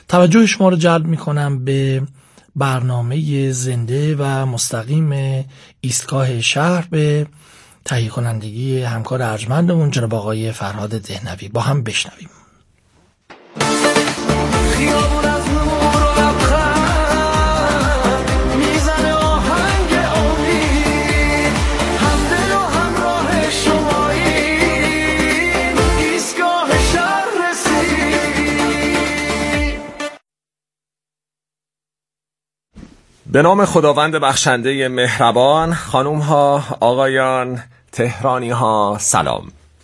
توجه شما رو جلب میکنم به برنامه زنده و مستقیم ایستگاه شهر به تهیه کنندگی همکار ارجمندمون جناب آقای فرهاد دهنوی. با هم بشنویم. خیابون از نور و لبخند میزنه آهنگ امید، همدل و همراه شماییم، ایستگاه شهر رسید. به نام خداوند بخشنده مهربان، خانوم ها، آقایان، تهرانی ها، سلام.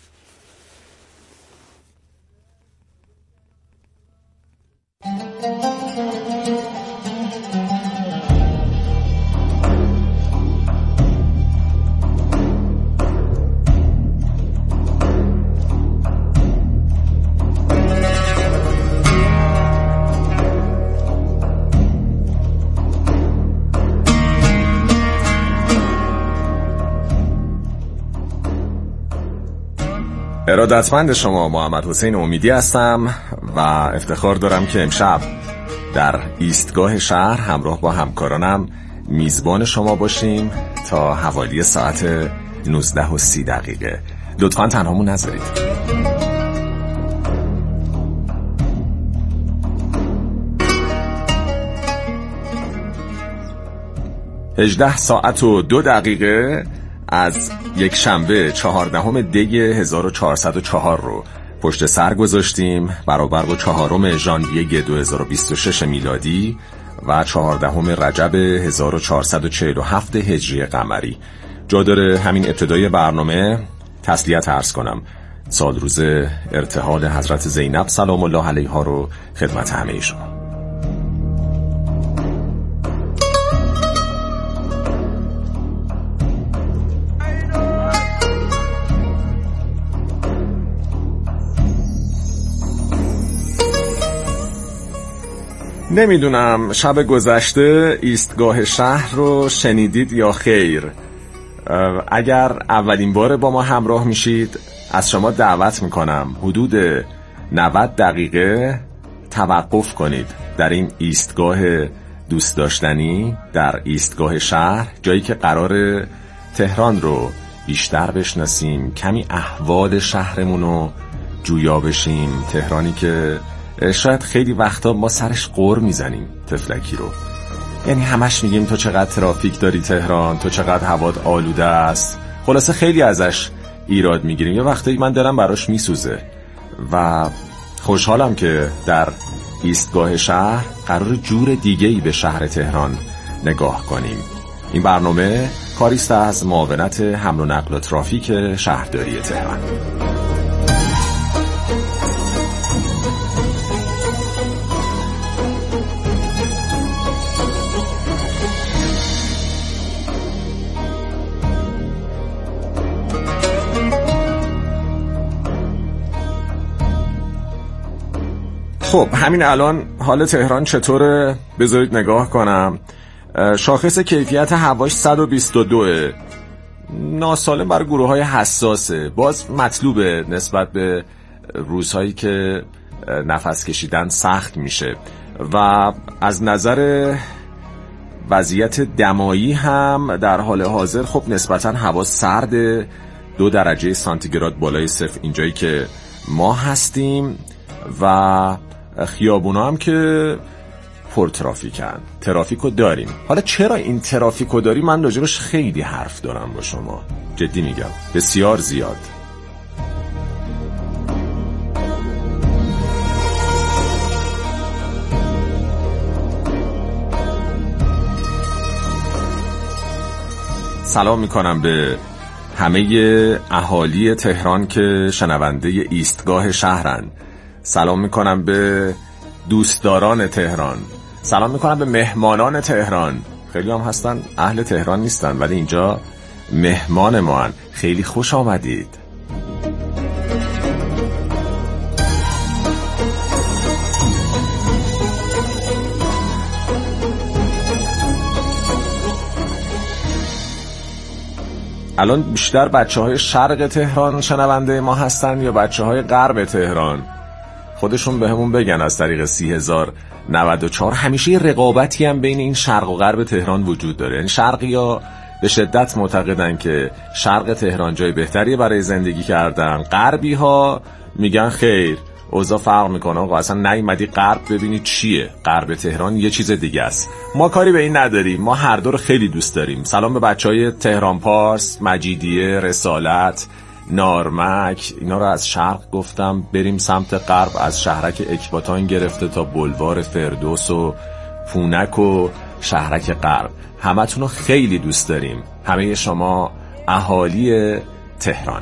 ارادتمند شما محمد حسین امیدی هستم و افتخار دارم که امشب در ایستگاه شهر همراه با همکارانم میزبان شما باشیم تا حوالی ساعت 19:30. لطفاً تنهامون نذارید. 18:02 از یک شنبه 14 دی 1404 رو پشت سر گذاشتیم، برابر با 4 ژانویه 2026 میلادی و 14 رجب 1447 هجری قمری. جا داره همین ابتدای برنامه تسلیت عرض کنم. سال روز ارتحال حضرت زینب سلام الله علیها رو خدمت همه شما. نمیدونم شب گذشته ایستگاه شهر رو شنیدید یا خیر. اگر اولین بار با ما همراه میشید از شما دعوت میکنم حدود 90 دقیقه توقف کنید در این ایستگاه دوست داشتنی، در ایستگاه شهر، جایی که قرار تهران رو بیشتر بشناسیم، کمی احوال شهرمون رو جویا بشیم. تهرانی که شاید خیلی وقتا ما سرش قور میزنیم تفلکی رو، یعنی همش میگیم تو چقدر ترافیک داری تهران، تو چقدر هوات آلوده است، خلاصه خیلی ازش ایراد میگیریم. یه وقتایی من دلم براش میسوزه و خوشحالم که در ایستگاه شهر قرار جور دیگه‌ای به شهر تهران نگاه کنیم. این برنامه کاریست از معاونت حمل و نقل و ترافیک شهرداری تهران. خب همین الان حال تهران چطوره؟ بذارید نگاه کنم. شاخص کیفیت هواش 122، ناسالم برای گروه های حساسه. باز مطلوبه نسبت به روزهایی که نفس کشیدن سخت میشه. و از نظر وضعیت دمایی هم در حال حاضر خب نسبتا هوا سرد، 2 درجه سانتیگراد بالای صفر اینجایی که ما هستیم و خیابونا هم که پر ترافیکن. ترافیکو داریم. حالا چرا این ترافیکو داری؟ من راجبش خیلی حرف دارم با شما، جدی میگم، بسیار زیاد. سلام میکنم به همه اهالی تهران که شنونده ایستگاه شهرن. سلام میکنم به دوستداران تهران. سلام میکنم به مهمانان تهران. خیلی هم هستن اهل تهران نیستن ولی اینجا مهمان ما هن. خیلی خوش آمدید. الان بیشتر بچه‌های شرق تهران شنونده ما هستن یا بچه‌های غرب تهران؟ خودشون بهمون بگن از طریق 30,094. همیشه یه رقابتی هم بین این شرق و غرب تهران وجود داره. این شرقی‌ها به شدت معتقدن که شرق تهران جای بهتری برای زندگی کردن، غربی‌ها میگن خیر، اوضاع فرق میکنه آقا، اصلا نیومدی غرب ببینی چیه، غرب تهران یه چیز دیگه است. ما کاری به این نداریم، ما هر دو رو خیلی دوست داریم. سلام به بچهای تهران پارس، مجیدیه، رسالت، نارمک، اینا رو از شرق گفتم. بریم سمت غرب، از شهرک اکباتان گرفته تا بلوار فردوس و پونک و شهرک غرب، همتون رو خیلی دوست داریم، همه شما اهالی تهران.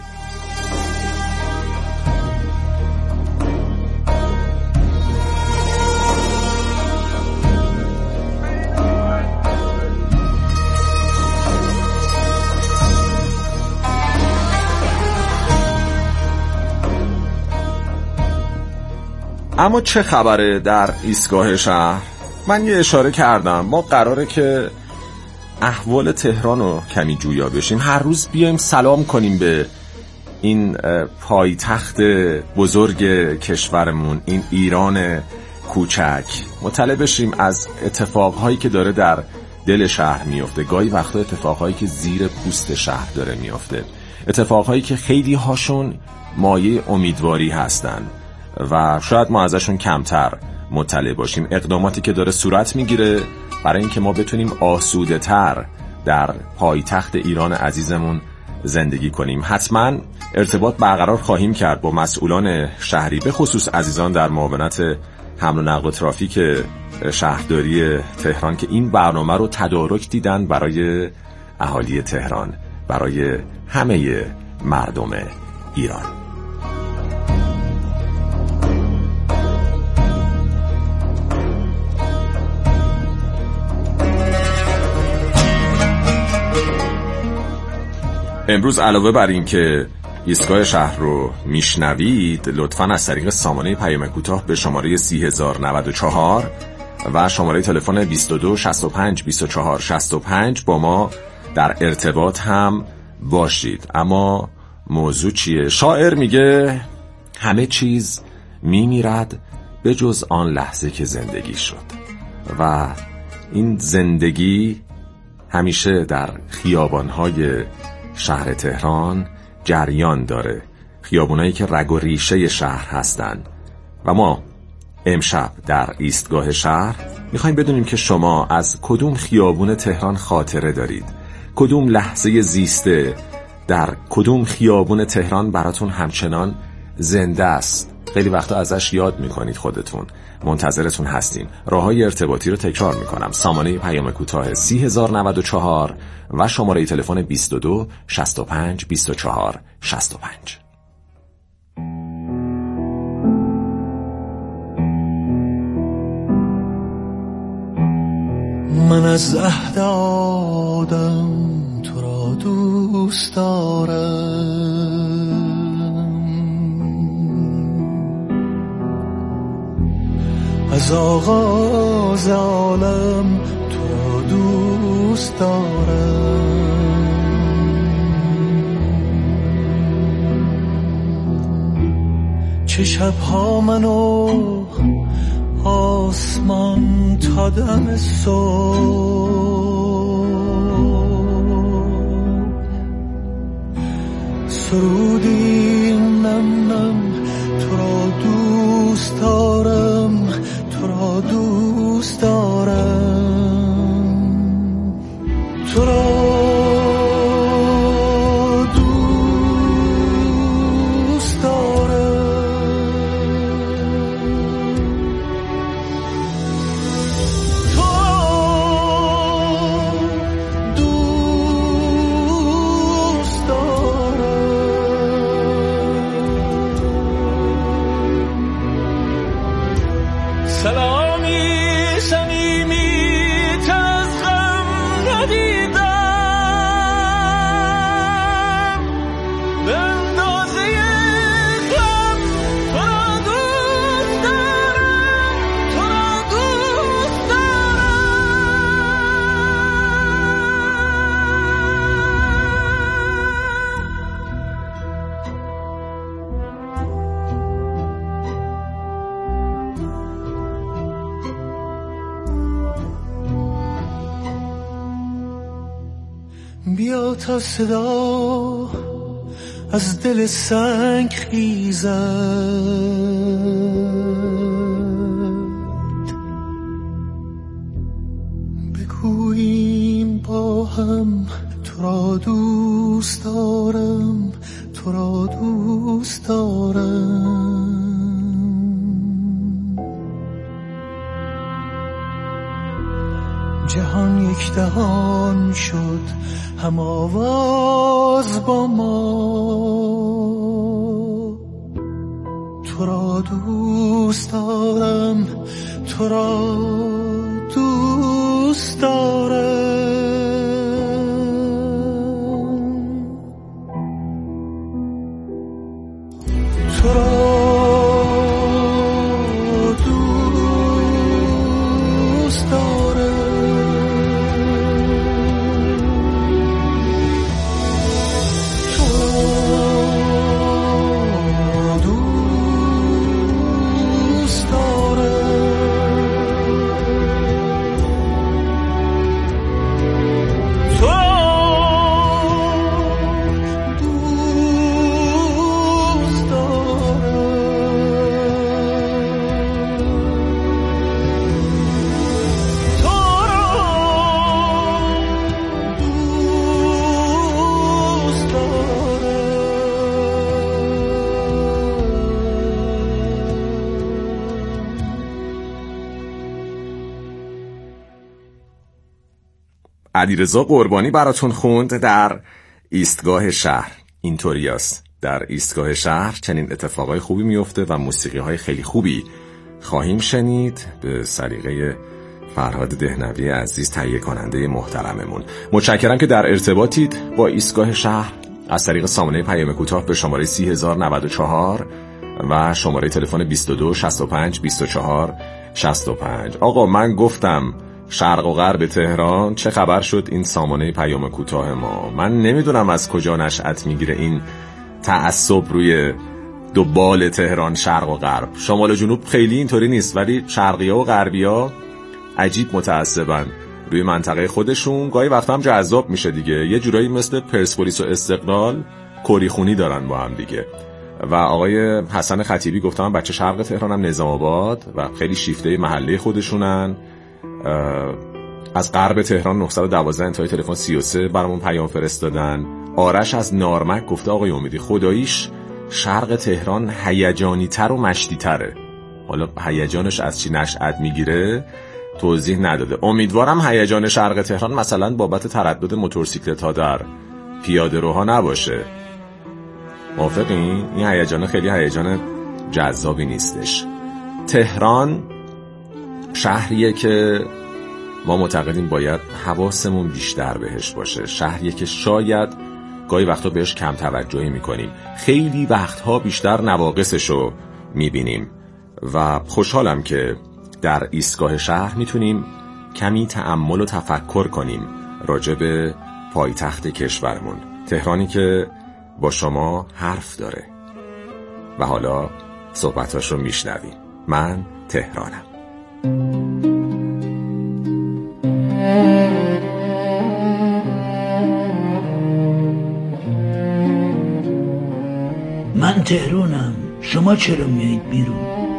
اما چه خبره در ایستگاه شهر؟ من یه اشاره کردم، ما قراره که احوال تهران رو کمی جویا بشیم، هر روز بیایم سلام کنیم به این پایتخت بزرگ کشورمون، این ایران کوچک، مطلع بشیم از اتفاقهایی که داره در دل شهر میفته، گاهی وقتا اتفاقهایی که زیر پوست شهر داره میفته، اتفاقهایی که خیلی هاشون مایه امیدواری هستن و شاید ما ازشون کمتر مطلع باشیم. اقداماتی که داره صورت میگیره برای اینکه ما بتونیم آسوده تر در پایتخت ایران عزیزمون زندگی کنیم. حتما ارتباط برقرار خواهیم کرد با مسئولان شهری، به خصوص عزیزان در معاونت حمل و نقل و ترافیک شهرداری تهران که این برنامه رو تدارک دیدن برای اهالی تهران، برای همه مردم ایران. امروز علاوه بر این که ایستگاه شهر رو میشنوید، لطفاً از طریق سامانه پیام کوتاه به شماره 30,094 و شماره تلفن 22 65 24 65 با ما در ارتباط هم باشید. اما موضوع چیه؟ شاعر میگه همه چیز میمیرد به جز آن لحظه که زندگی شد، و این زندگی همیشه در خیابان‌های شهر تهران جریان داره، خیابونایی که رگ و ریشه شهر هستن. و ما امشب در ایستگاه شهر میخوایم بدونیم که شما از کدوم خیابون تهران خاطره دارید، کدوم لحظه زیسته در کدوم خیابون تهران براتون همچنان زنده است، خیلی وقتا ازش یاد میکنید خودتون. منتظرتون هستیم. راههای ارتباطی رو تکرار میکنم: سامانه پیام کوتاه 30,094 و شماره تلفن 22 65 24 65. من از عهد آدم تو را دوست دارم، از آغاز عالم تو را دوست دارم. چه شبها منو آسمان تا دم صبح سرودی نم نم تو را دوست دارم، تو را دوست دارم، تو را بیا تا صدا از دل سنگ خیزد، بگوییم با هم تو را دوست دارم، تو را دوست دارم. جهان یک دهان شد هم آواز با ما، تو را دوست دارم، تو را دوست دارم. تو را دوست دارم. علیرضا قربانی براتون خوند در ایستگاه شهر. اینطوری است، در ایستگاه شهر چنین اتفاقای خوبی میفته و موسیقی‌های خیلی خوبی خواهیم شنید به سلیقه فرهاد دهنوی عزیز، تهیه کننده محترممون. متشکرم که در ارتباطید با ایستگاه شهر از طریق سامانه پیام کوتاه به شماره 30094 و شماره تلفن 22 65 24 65. آقا من گفتم شرق و غرب تهران، چه خبر شد این سامانه پیام کوتاه ما؟ من نمیدونم از کجا نشأت میگیره این تعصب روی دو بال تهران، شرق و غرب. شمال و جنوب خیلی اینطوری نیست، ولی شرقی‌ها و غربی‌ها عجیب متعصبن روی منطقه خودشون. گاهی وقتا هم جذاب میشه دیگه، یه جورایی مثل پرسپولیس و استقلال کری خونی دارن با هم دیگه. و آقای حسن خطیبی گفتم بچه شرق تهران هم نظام آباد و خیلی شیفته محله خودشونن. از غرب تهران 912 انتهای تلفن 33 برامون پیام فرستادن. آرش از نارمک گفته آقای امیدی خداییش شرق تهران هیجانی تر و مشتی تره. حالا هیجانش از چی نشأت میگیره توضیح نداده. امیدوارم هیجان شرق تهران مثلا بابت تردد موتورسیکلت ها در پیاده روها نباشه. موافقین؟ این هیجان خیلی هیجان جذابی نیستش. تهران شهریه که ما معتقدیم باید حواسمون بیشتر بهش باشه. شهریه که شاید گاهی وقتا بهش کم توجهی میکنیم، خیلی وقتها بیشتر نواقصشو میبینیم و خوشحالم که در ایستگاه شهر میتونیم کمی تأمل و تفکر کنیم راجع به پایتخت کشورمون، تهرانی که با شما حرف داره و حالا صحبتاشو میشنویم. من تهرانم. من تهرانم، شما چرا میایید بیرون؟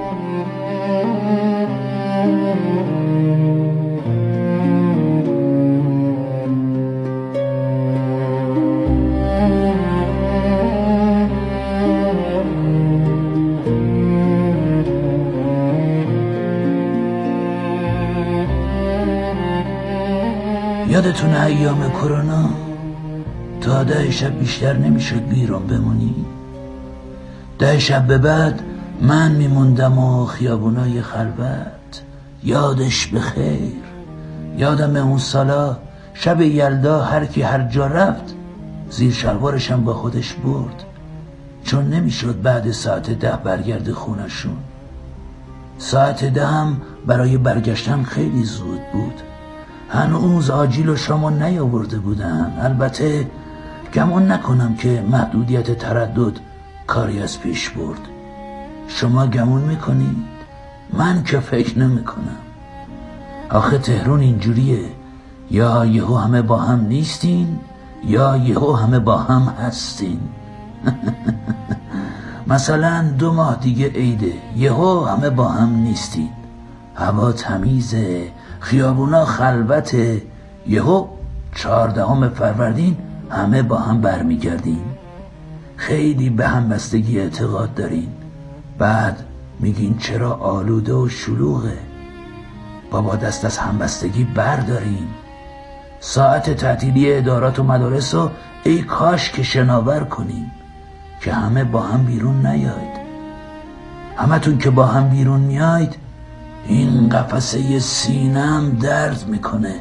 یادتونه ایام کرونا تا 10 شب بیشتر نمیشد بیرون بمونی؟ 10 شب به بعد من میموندم و خیابونای خلوت. یادش بخیر. یادم اون سالا شب یلدا هر کی هر جا رفت زیر شلوارشم با خودش برد، چون نمیشد بعد ساعت 10 برگرد خونشون. ساعت 10 هم برای برگشتن خیلی زود بود. هنوز آجیل و شامو نیاورده بودن. البته گمان نکنم که محدودیت تردد کاری از پیش برد. شما گمون میکنید؟ من که فکر نمیکنم. آخه تهران اینجوریه، یا یهو همه با هم نیستین یا یهو همه با هم هستین؟ مثلا 2 ماه دیگه عیده، یهو همه با هم نیستین. هوا تمیزه، خیابونا خلوته، یهو 14 فروردین همه با هم برمیگردین. خیلی به همبستگی اعتقاد دارین، بعد میگین چرا آلوده و شلوغه. بابا دست از همبستگی بردارین. ساعت تعطیلی ادارات و مدارس رو ای کاش که شناور کنین که همه با هم بیرون نیاید. همتون که با هم بیرون میاید این قفسه سینم درد میکنه.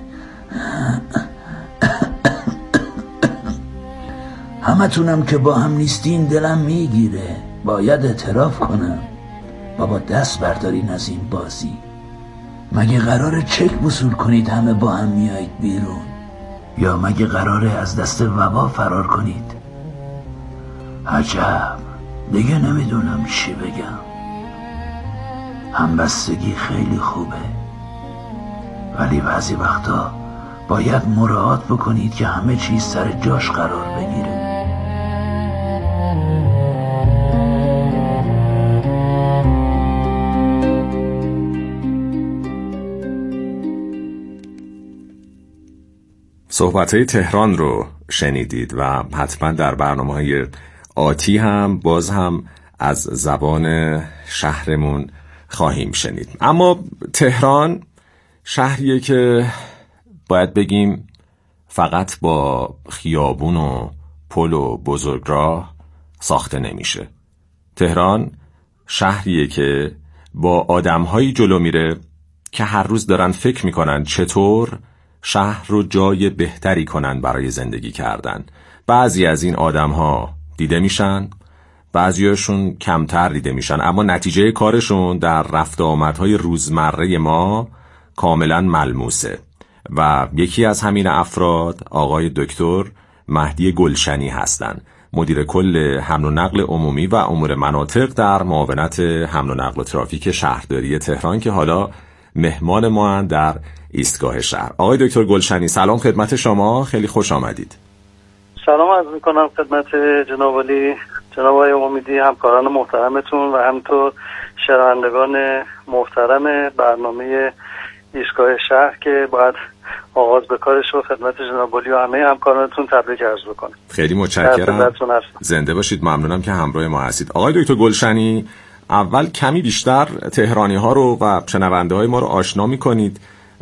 همتونم که با هم نیستین دلم میگیره. باید اعتراف کنم. بابا دست بردارین از این بازی. مگه قراره چک وصول کنید همه با هم میایید بیرون؟ یا مگه قراره از دست وبا فرار کنید؟ عجب، دیگه نمیدونم چی بگم. همبستگی خیلی خوبه، ولی بعضی وقتا باید مراعات بکنید که همه چیز سر جاش قرار بگیره. صحبت‌های تهران رو شنیدید و حتما در برنامه‌های آتی هم باز هم از زبان شهرمون خواهیم شنید. اما تهران شهریه که باید بگیم فقط با خیابون و پل و بزرگراه ساخته نمیشه. تهران شهریه که با آدم‌هایی جلو میره که هر روز دارن فکر میکنن چطور شهر رو جای بهتری کنن برای زندگی کردن. بعضی از این آدم‌ها دیده میشن، بعضیاشون کمتر دیده میشن، اما نتیجه کارشون در رفت و آمدهای روزمره ما کاملا ملموسه و یکی از همین افراد آقای دکتر مهدی گلشنی هستند، مدیر کل حمل و نقل عمومی و امور مناطق در معاونت حمل و نقل و ترافیک شهرداری تهران که حالا مهمان ما در ایستگاه شهر. آقای دکتر گلشنی سلام خدمت شما، خیلی خوش آمدید. سلام عرض میکنم خدمت جناب علی، جناب آقای امیدی، همکاران محترمتون و همینطور شنوندگان محترم برنامه ایستگاه شهر که باید آغاز به کارش رو خدمت جناب علی و همه همکارانتون تبریک عرض بکنم. خیلی متشکرم، زنده باشید، ممنونم که همراه ما هستید. آقای دکتر گلشنی، اول کمی بیشتر تهرانی ها رو و شنونده های ما رو آشنا میکنید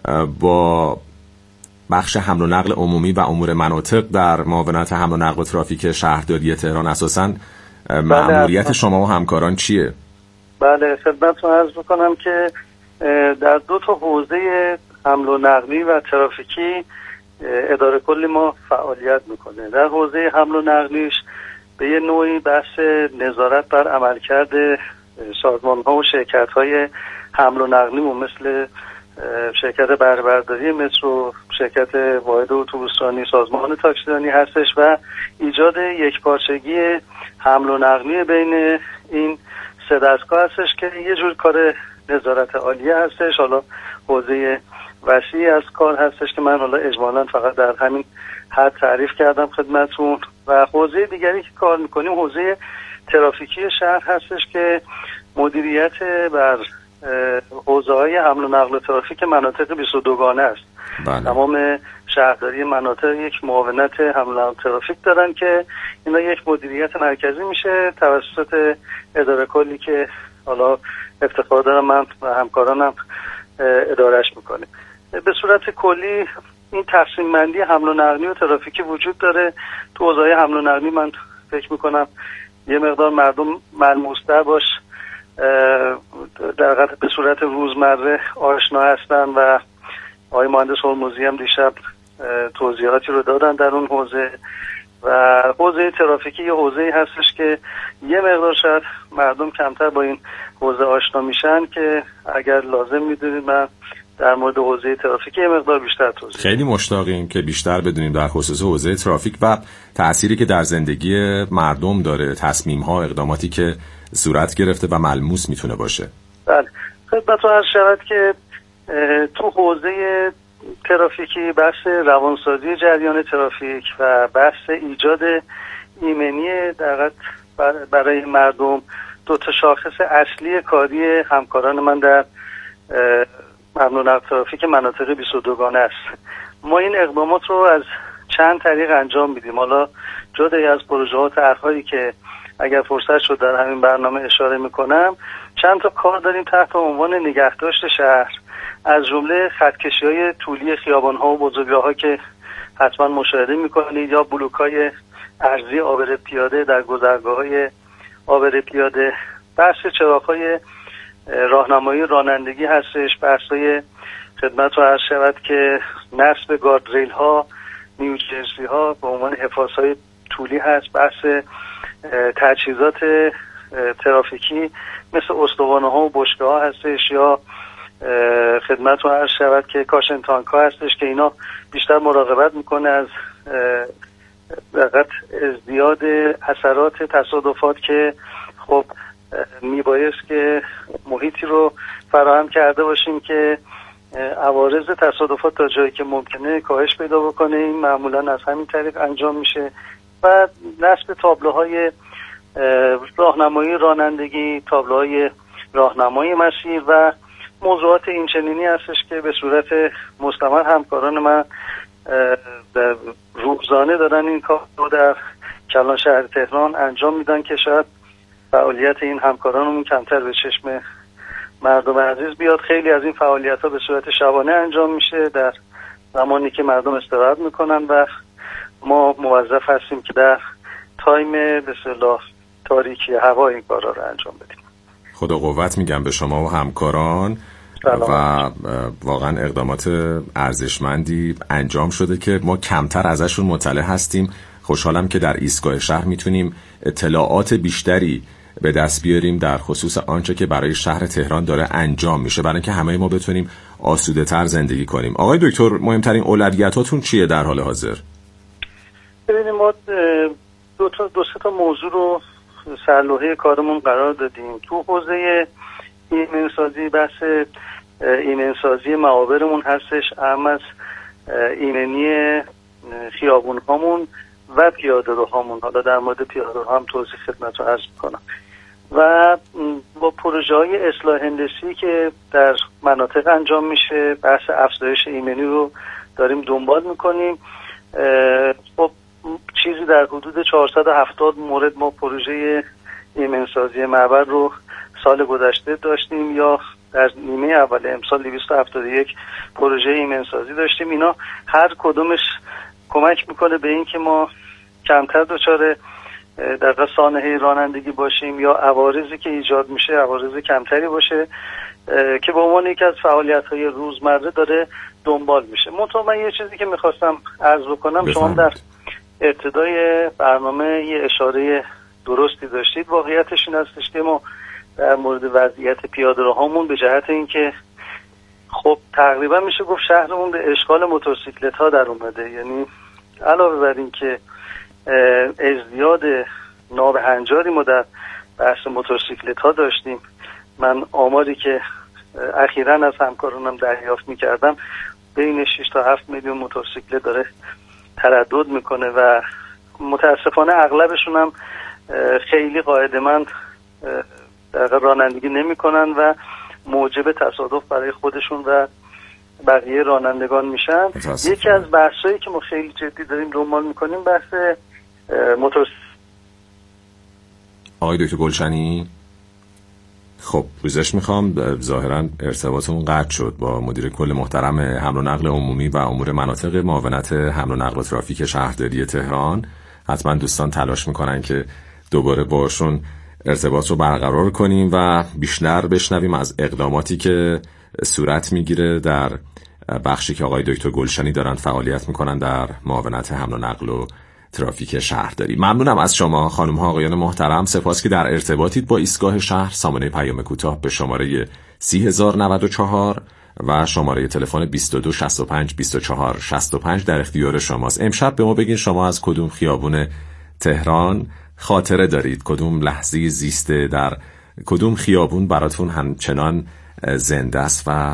با بخش حمل و نقل عمومی و امور مناطق در معاونت حمل و نقل و ترافیک شهرداری تهران. اساساً مأموریت شما و همکاران چیه؟ بله خدمتتون عرض بکنم که در 2 حوزه حمل و نقلی و ترافیکی اداره کلی ما فعالیت میکنه. در حوزه حمل و نقلیش به یه نوعی بحث نظارت بر عملکرد سازمان‌ها و شرکت‌های حمل و نقلیمون مثل شرکت بهره‌برداری مترو، شرکت واحد اتوبوسرانی، سازمان تاکسیرانی هستش و ایجاد یکپارچگی حمل و نقلی بین این 3 دستگاه هستش که یه جور کار نظارت عالیه هستش. حالا حوزه وسیعی از کار هستش که من حالا اجمالاً فقط در همین حد تعریف کردم خدمتتون. و حوزه دیگری که کار میکنیم حوزه ترافیکی شهر هستش که مدیریت بر حوزه‌های حمل و نقل و ترافیک مناطق 22 گانه است. بله. تمام شهرداری مناطق یک معاونت حمل و نقل و ترافیک دارن که اینا یک مدیریت مرکزی میشه توسط اداره کلی که حالا افتخار دارم من و همکارانم ادارهش میکنیم. به صورت کلی این تقسیم بندی حمل و نقلی و ترافیکی وجود داره. تو حوزه‌های حمل و نقلی من فکر میکنم یه مقدار مردم ملموس‌تر باش در واقع به صورت روزمره آشنا هستن و آقای مهندس هرمزی هم دیشب توضیحاتی رو دادن در اون حوزه. و حوزه ترافیکی یه حوزه‌ای هستش که یه مقدار شاید مردم کمتر با این حوزه آشنا میشن که اگر لازم میدونید من در مورد حوزه ترافیکی یه مقدار بیشتر توضیح. خیلی مشتاقیم که بیشتر بدونیم در خصوص حوزه ترافیک و تأثیری که در زندگی مردم داره، تصمیم‌ها، اقداماتی که صورت گرفته و ملموس میتونه باشه. بله خدمتتون عرض شود که تو حوزه ترافیکی، بحث روانسازی جریان ترافیک و بحث ایجاد ایمنی در برای مردم دو تا شاخص اصلی کاری همکاران من در حمل و نقل ترافیک مناطق 22 گانه است. ما این اقدامات رو از چند طریق انجام میدیم. حالا جدای از پروژه ها طرح‌هایی که اگر فرصت شد در همین برنامه اشاره میکنم، چند تا کار داریم تحت عنوان نگهداشت شهر، از جمله خطکشی‌های طولی خیابان‌ها و بزرگراه‌ها که حتما مشاهده میکنید، یا بلوک‌های ارضی عابر پیاده در گذرگاه‌های عابر پیاده، بحث چراغ‌های راهنمایی رانندگی هستش، بحث‌های خدمت رو عرض شود که نصب گاردریل‌ها، نیوجرسی‌ها به عنوان حفاظهای طولی هست، بحث تجهیزات ترافیکی مثل استوانه‌ها و بشکه‌ها هستش، یا خدمت رو عرض شود که کاشن تانک‌ها هستش که اینا بیشتر مراقبت میکنه از ازدیاد اثرات تصادفات که خب میبایست که محیطی رو فراهم کرده باشیم که عوارض تصادفات تا جایی که ممکنه کاهش پیدا بکنه. این معمولا از همین طریق انجام میشه. و نصب تابلوهای راهنمایی رانندگی، تابلوهای راهنمایی مسیر و موضوعات اینچنینی هستش که به صورت مستمر همکاران من روزانه دارن این کار رو در کلان شهر تهران انجام میدن که شاید فعالیت این همکارانمون کمتر به چشم مردم عزیز بیاد. خیلی از این فعالیت‌ها به صورت شبانه انجام میشه در زمانی که مردم استراحت میکنن و ما موظف هستیم که در تایم به اصطلاح تاریکی هوا این کارا رو انجام بدیم. خدا قوت میگم به شما و همکاران و واقعا اقدامات ارزشمندی انجام شده که ما کمتر ازشون مطلع هستیم. خوشحالم که در ایستگاه شهر میتونیم اطلاعات بیشتری به دست بیاریم در خصوص آنچه که برای شهر تهران داره انجام میشه، برای اینکه همه ما بتونیم آسوده تر زندگی کنیم. آقای دکتر، مهمترین اولویتاتون چیه در حال حاضر؟ ببینید ما دو سه تا موضوع رو سرلوحه کارمون قرار دادیم. تو حوزه ایمنسازی، بحث ایمنسازی معابرمون هستش، اهم از ایمنی خیابون هامون و پیاده رو هامون. حالا در مورد پیاده رو هم توضیح خدمت رو عرض میکنم. و با پروژه های اصلاح هندسی که در مناطق انجام میشه، بحث افزایش ایمنی رو داریم دنبال میکنیم. خب چیزی در حدود 470 مورد ما پروژه ایمنسازی معبر رو سال گذشته داشتیم، یا در نیمه اول امسال 271 پروژه ایمنسازی داشتیم. اینا هر کدومش کمک میکنه به این که ما کمتر دچار در سانحه رانندگی باشیم یا عوارضی که ایجاد میشه عوارض کمتری باشه که به عنوان یکی از فعالیت‌های روزمره داره دنبال میشه. من یه چیزی که میخواستم عرض بکنم، شما در ابتدای برنامه یه اشاره درستی داشتید. واقعیتش این هستش که ما در مورد وضعیت پیاده‌روهامون به جهت اینکه خب تقریبا میشه گفت شهرمون به اشغال موتورسیکلت ها در اومده، یعنی علاوه بر این که ازدیاد نابهنجاری ما در بحث موتورسیکلت ها داشتیم، من آماری که اخیراً از همکارانم دریافت میکردم بین 6 تا 7 میلیون موتورسیکلت داره تردد میکنه و متاسفانه اغلبشون هم خیلی قاعدمند در رانندگی نمیکنن و موجب تصادف برای خودشون و بقیه رانندگان میشن. یکی از بحثایی که ما خیلی جدی داریم دنبال میکنیم بحث آقای دکتر گلشنی، خب پوزش میخوام، ظاهرا ارتباطمون قطع شد با مدیر کل محترم حمل و نقل عمومی و امور مناطق معاونت حمل و نقل و ترافیک شهرداری تهران. حتما دوستان تلاش میکنن که دوباره باشون ارتباط رو برقرار کنیم و بیشتر بشنویم از اقداماتی که صورت میگیره در بخشی که آقای دکتر گلشنی دارن فعالیت میکنن در معاونت حمل و نقل و ترافیک شهرداری. ممنونم از شما خانم ها آقایان محترم، سپاس که در ارتباطید با ایستگاه شهر. سامانه پیام کوتاه به شماره 3094 و شماره تلفن 22 65 24 65 در اختیار شماست. امشب به ما بگین شما از کدوم خیابون تهران خاطره دارید، کدوم لحظه زیسته در کدوم خیابون براتون همچنان زنده است و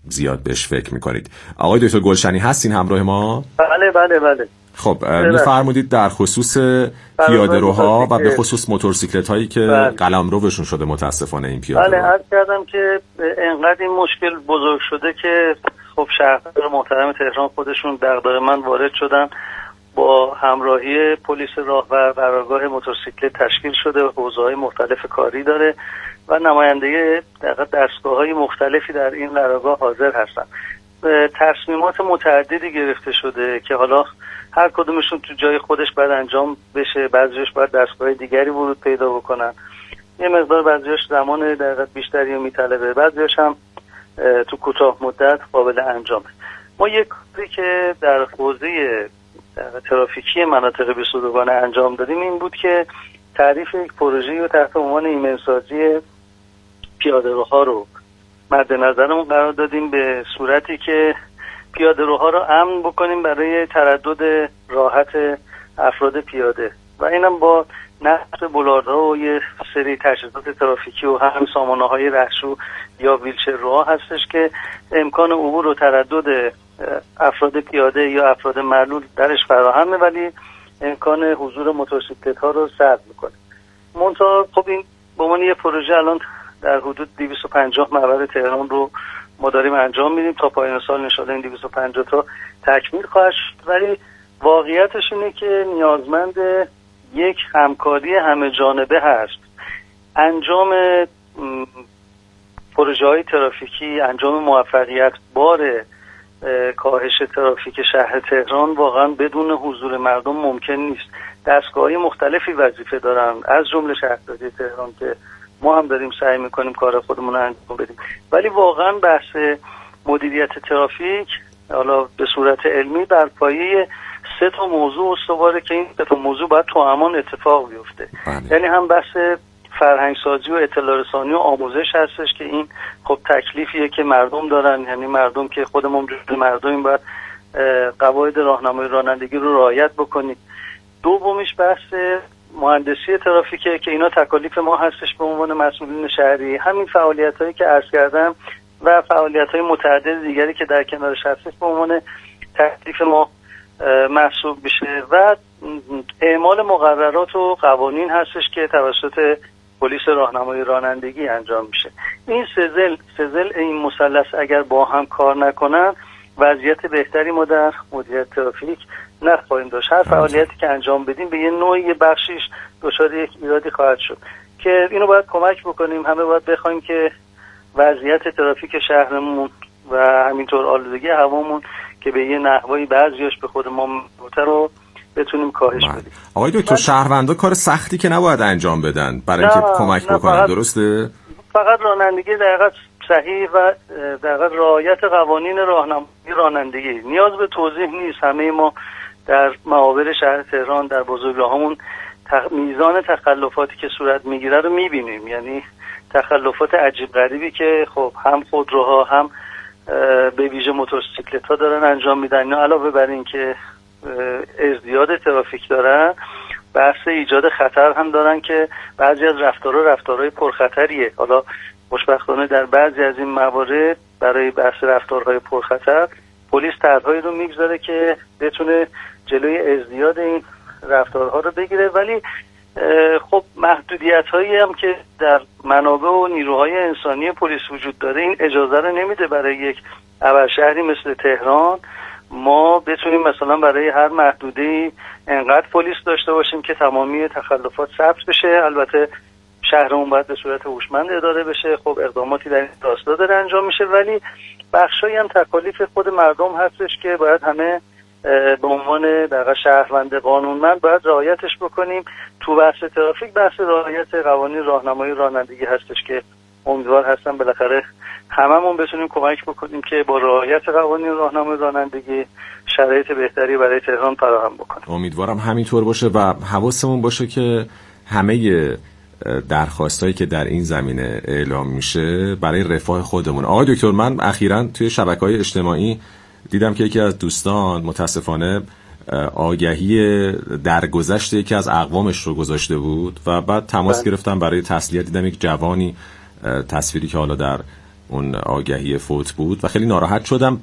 زیاد بهش فکر میکنید. آقای دکتر گلشنی هستین همراه ما؟ بله. خب میفرمودید در خصوص پیاده‌روها و به خصوص موتورسیکلت هایی که قلمروشون شده متاسفانه این پیاده‌رو. بله، عرض کردم که انقدر این مشکل بزرگ شده که خب شهردار محترم تهران خودشون دغدغه من وارد شدن، با همراهی پلیس راهور قرارگاه موتورسیکلت تشکیل شده، حوزه‌های مختلف کاری داره و نماینده دستگاه‌های مختلفی در این قرارگاه حاضر هستن. تصمیمات متعددی گرفته شده که حالا هر کدومشون تو جای خودش باید انجام بشه، بعضیش باید دستگاه دیگری ورود پیدا بکنن، یه مقدار بعضیش زمان دقیق بیشتری رو میطلبه، بعضیش هم تو کوتاه مدت قابل انجامه. ما یک کاری که در حوزه ترافیکی مناطق 22گانه انجام دادیم این بود که تعریف یک پروژه‌ای رو تحت عنوان ایمنسازی پیاده‌روها رو مد نظرمون قرار دادیم، به صورتی که پیاده‌روها رو امن بکنیم برای تردد راحت افراد پیاده و اینم با نصب بلاردها و یه سری تجهیزات ترافیکی و هم سامانه‌های رهشو یا ویلچرروها هستش که امکان عبور و تردد افراد پیاده یا افراد معلول درش فراهمه، ولی امکان حضور موتورسیکلت‌ها رو سلب میکنه. منتها خب این به عنوان یه پروژه الان در حدود 250 محور تهران رو ما داریم انجام میدیم، تا پایان سال انشالله این 250 تا تکمیل خواهد شد، ولی واقعیتش اینه که نیازمند یک همکاری همه جانبه هست. انجام پروژه‌های ترافیکی، انجام موفقیت بار کاهش ترافیک شهر تهران واقعا بدون حضور مردم ممکن نیست. دستگاه‌های مختلفی وظیفه دارن، از جمله شهرداری تهران که ما هم داریم سعی میکنیم کار خودمون رو انجام بدیم، ولی واقعا بحث مدیریت ترافیک حالا به صورت علمی بر پایه 3 تا موضوع استواره که این 3 تا موضوع باید توأمان اتفاق بیفته. یعنی هم بحث فرهنگ سازی و اطلاع رسانی و آموزش هستش که این خب تکلیفیه که مردم دارن، یعنی مردم که خودمون جزء مردمیم باید قواعد راهنمایی رانندگی رو رعایت بکنیم. دومیش بحث مهندسی ترافیکه که اینا تکالیف ما هستش به عنوان مسئولین شهری. همین فعالیتایی که عرض کردم و فعالیت‌های متعدد دیگری که در کنارش هستش به عنوان تکلیف ما محسوب میشه و اعمال مقررات و قوانین هستش که توسط پلیس راهنمایی رانندگی انجام میشه. این سزل این مثلث اگر با هم کار نکنن وضعیت بهتری ما در مدیریت ترافیک نخواهیم داشت. هر فعالیتی که انجام بدیم به یه نوعی یه بخشیش دچار یک ایرادی خواهد شد که اینو باید کمک بکنیم. همه باید بخوایم که وضعیت ترافیک شهرمون و همینطور آلودگی هوامون که به یه نحوی بعضیاش به خود ما مربوطه رو بتونیم کاهش بدیم. آقای دکتر شهروندا کار سختی که نباید انجام بدن برای اینکه کمک بکنن، درسته؟ فقط رانندگی دقیقاً صحیح و دقیقاً رعایت قوانین راهنمایی رانندگی. نیاز به توضیح نیست، همه ما در معابر شهر تهران در بزرگراهامون میزان تخلفاتی که صورت میگیره رو میبینیم، یعنی تخلفات عجیب غریبی که خب هم خودروها هم به ویژه موتورسیکلت‌ها دارن انجام میدن. اینا علاوه بر این که ازدیاد ترافیک دارن، بحث ایجاد خطر هم دارن که بعضی از رفتارهای پرخطریه. حالا خوشبختانه در بعضی از این موارد برای بحث رفتارهای پرخطر پلیس طرحهایی رو میگذاره که بتونه جلوی ازدیاد این رفتارها رو بگیره، ولی خب محدودیت‌هایی هم که در منابع و نیروهای انسانی پلیس وجود داره این اجازه رو نمیده برای یک ابرشهری مثل تهران ما بتونیم مثلا برای هر محدوده‌ای انقدر پلیس داشته باشیم که تمامی تخلفات ثبت بشه. البته شهرمون باید به صورت هوشمند اداره بشه، خب اقداماتی در این راستا داره انجام میشه، ولی بخشایی هم تکالیف خود مردم هستش که باید همه به عنوان در شهروند قانونمند باید رعایتش بکنیم. تو بحث ترافیک بحث رعایت قوانین راهنمایی رانندگی هستش که امیدوار هستم بالاخره هممون بتونیم کمک بکنیم که با رعایت قوانین راهنمایی رانندگی شرایط بهتری برای تهران فراهم بکنیم. امیدوارم همینطور باشه و حواسمون باشه که همه درخواستایی که در این زمینه اعلام میشه برای رفاه خودمون. آقای دکتر، من اخیراً توی شبکه‌های اجتماعی دیدم که یکی از دوستان متاسفانه آگهی درگذشت یکی از اقوامش رو گذاشته بود و بعد تماس گرفتم برای تسلیت. دیدم یک جوانی تصویری که حالا در اون آگهی فوت بود و خیلی ناراحت شدم.